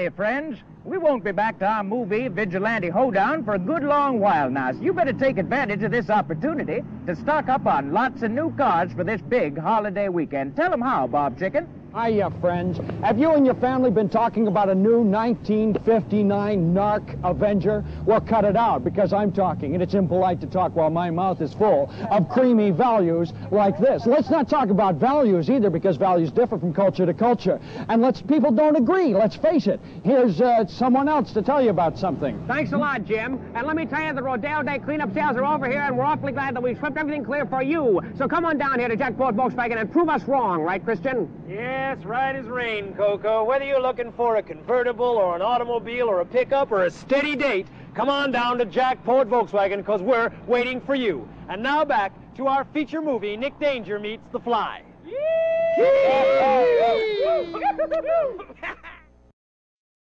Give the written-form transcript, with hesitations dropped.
Hey, friends, we won't be back to our movie Vigilante Hoedown for a good long while now, so you better take advantage of this opportunity to stock up on lots of new cars for this big holiday weekend. Tell them how, Bob Chicken. Hiya, friends. Have you and your family been talking about a new 1959 Narc Avenger? Well, cut it out, because I'm talking, and it's impolite to talk while my mouth is full of creamy values like this. Let's not talk about values either, because values differ from culture to culture. And people don't agree, let's face it. Here's someone else to tell you about something. Thanks a lot, Jim. And let me tell you, the Rodeo Day cleanup sales are over here, and we're awfully glad that we swept everything clear for you. So come on down here to Jackpot Volkswagen and prove us wrong, right, Christian? Yes, right as rain, Coco. Whether you're looking for a convertible or an automobile or a pickup or a steady date, come on down to Jackpot Volkswagen, because we're waiting for you. And now back to our feature movie, Nick Danger Meets the Fly.